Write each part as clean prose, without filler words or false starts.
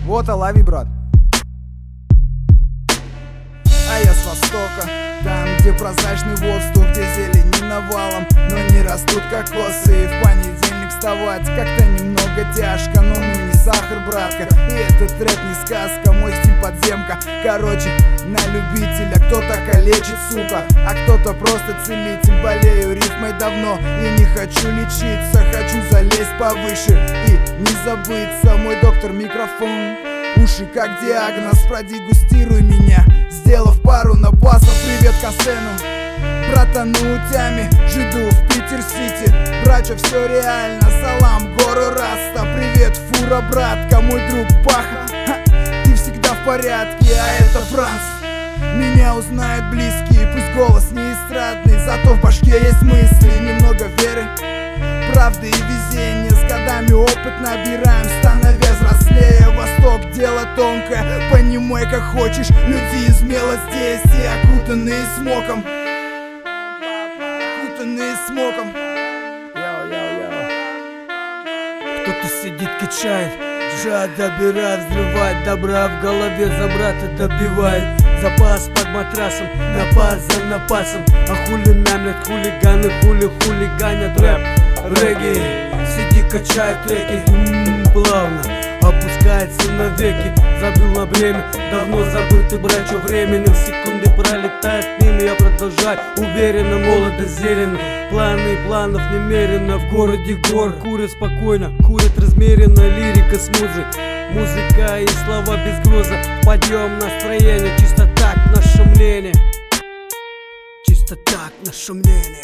Вот Алави, брат. А я с востока, там, где прозрачный воздух, где зелень навалом, но не растут кокосы. И в понедельник вставать как-то немного тяжко, но мы не сахар, братка, и этот рэп не сказка, мой стиль подземка. Короче, на любителя, кто-то калечит, сука, а кто-то просто целитель. Болею рифмой давно и не хочу лечиться, хочу залезть повыше и не забыться. Мой доктор микрофон, уши как диагноз, продегустируй меня, сделав пару на басов. Привет Касену, братану утями, жиду в Питер-Сити. Брача, все реально, салам гору Раста. Привет Фура, братка, мой друг Паха, ты всегда в порядке, а это Франц. Меня узнают близкие, пусть голос не эстрадный, зато в башке есть мысли, немного веры, правды и везения. С годами опыт набираем, становясь взрослее. Восток дело тонкое, понимай как хочешь. Люди из мела здесь и окутанные смоком. Окутанные смоком. Кто-то сидит, качает, жад добирает, взрывает добра в голове, за брата добивает. Запас под матрасом, напас за напасом. А хули мямлят хулиганы, хулиганят рэп, регги. Сиди, качает треки, плавно опускается навеки. Забыл на время, давно забытый брачо временем. Секунды пролетают мимо, я продолжаю уверенно, молодо, зелено. Планы планов немерено, в городе гор. Курят спокойно, курят размеренно, лирика с музой. Музыка и слова без груза, подъем настроения. Чисто так наше мнение, чисто так наше мнение.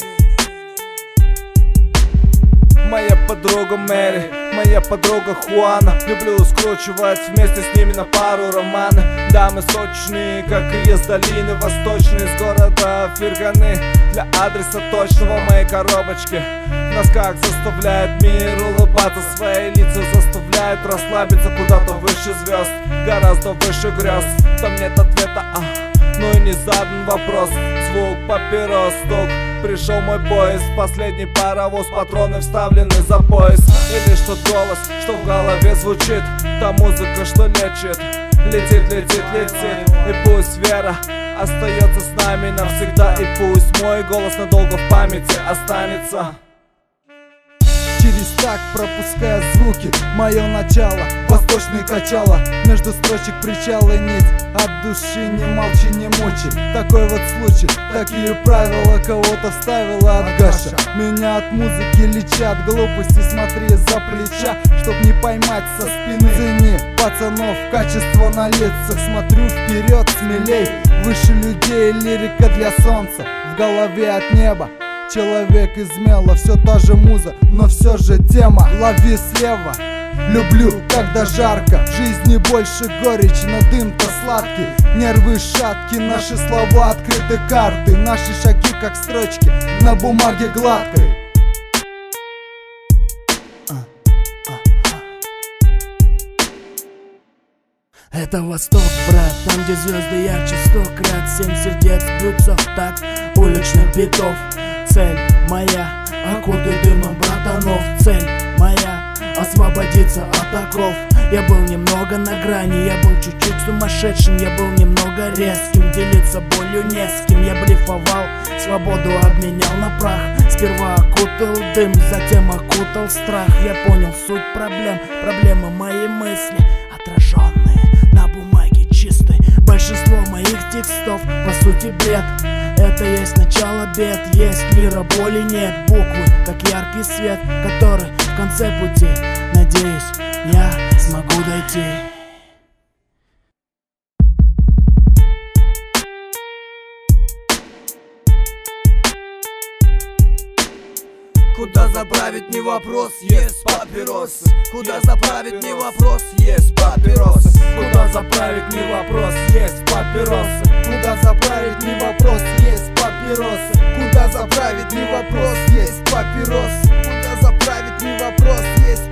Моя подруга Мэри, моя подруга Хуана. Люблю скручивать вместе с ними на пару романы. Дамы сочные, как и из долины восточной, из города Ферганы. Для адреса точного моей коробочки в носках заставляет мир улыбаться. Свои лица заставляют расслабиться куда-то выше звезд, гораздо выше грез. Там нет ответа, ну и не задан вопрос. Звук папирос, стук. Пришел мой поезд, последний паровоз, патроны вставлены за пояс. И лишь тот голос, что в голове звучит, та музыка, что лечит. Летит, летит, летит. И пусть вера остается с нами навсегда. И пусть мой голос надолго в памяти останется. Через так пропуская звуки, мое начало, восточный качало. Между строчек причала нить, от души не молчи, не мучи. Такой вот случай, такие правила кого-то вставила от Гаша. Меня от музыки лечат, глупости смотри за плеча, чтоб не поймать со спины. Цени пацанов, качество на лицах, смотрю вперед смелей. Выше людей, лирика для солнца, в голове от неба. Человек из мела, все та же муза, но все же тема. Лови слева, люблю, когда жарко. В жизни больше горечи, но дым-то сладкий. Нервы шатки, наши слова открыты карты. Наши шаги как строчки на бумаге гладкой. Это Восток, брат, там где звезды ярче 100 крат. 7 сердец бьются в такт уличных битов. Цель моя, окутай дымом братанов. Цель моя, освободиться от оков. Я был немного на грани, я был чуть-чуть сумасшедшим. Я был немного резким, делиться болью не с кем. Я блефовал, свободу обменял на прах. Сперва окутал дым, затем окутал страх. Я понял суть проблем, проблемы мои мысли, отраженные на бумаге чистой. Большинство моих текстов по сути бред. Это есть начало бед, есть лира, боли нет. Буквы, как яркий свет, который в конце пути, надеюсь, я смогу дойти. Куда заправить не вопрос, есть папиросы. Куда заправить не вопрос, есть папиросы. Куда заправить не вопрос, есть папиросы. Куда заправить не вопрос, есть папиросы. Куда заправить не вопрос, есть папиросы. Куда заправить не вопрос, есть